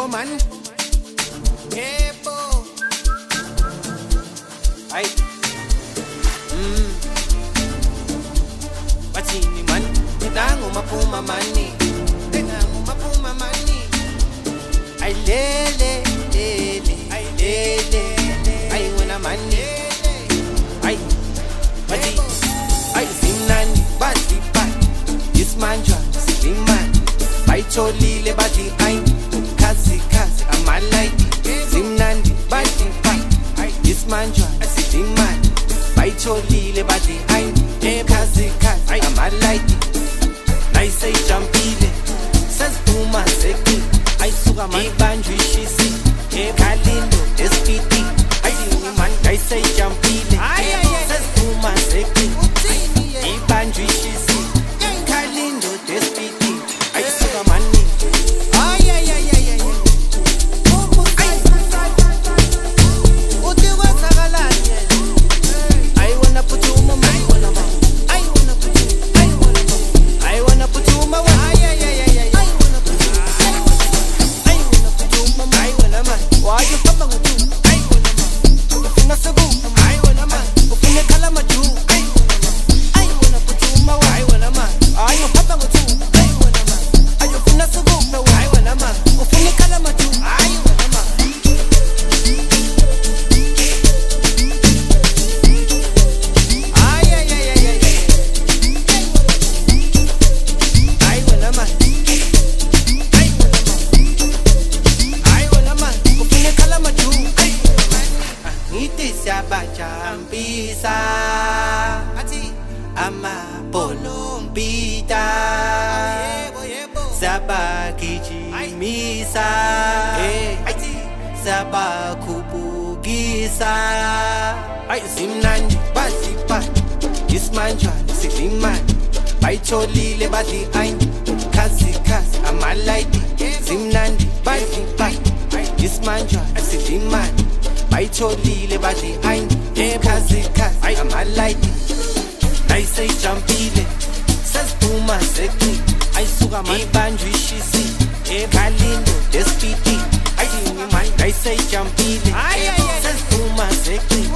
man. Yebo. Ay. Bathini man, nangu maphuma mani. Nangu maphuma mani. Ay lele, lele, ay lele, ay wena mani. Ay. Bathi. Ay simnani, bathi bathi. This man just sitting man. Bayitholile bathi ay khazi khazi amalayi. Simnandi bathi bathi. This man just sitting man. Bayitholile bathi ay khazi khazi amalayi. Nayise ijampile seziduma seki. Ayisuka man ibanjwe ishisi ekhalindo espiti. Ayini man nayise ijampile seziduma seki. Ibanjwe ishisi ekhalindo espiti. Ayisuka man Siyabajampisa athi amabolompita sabagijimisa athi sabakhubukisa ay simnandi bathi bathi ismanjwana sidimani bayitholile bathi ay khazi khazi amalayi simnandi bathi bathi ismanjwana sidimani bayitholile bathi ay khazi khazi amalayi. Nayise ijampile seziduma seki. Ayisuka man ibanjwe ishisi ekhalindo espiti. Ayini man nayise ijampile seziduma seki.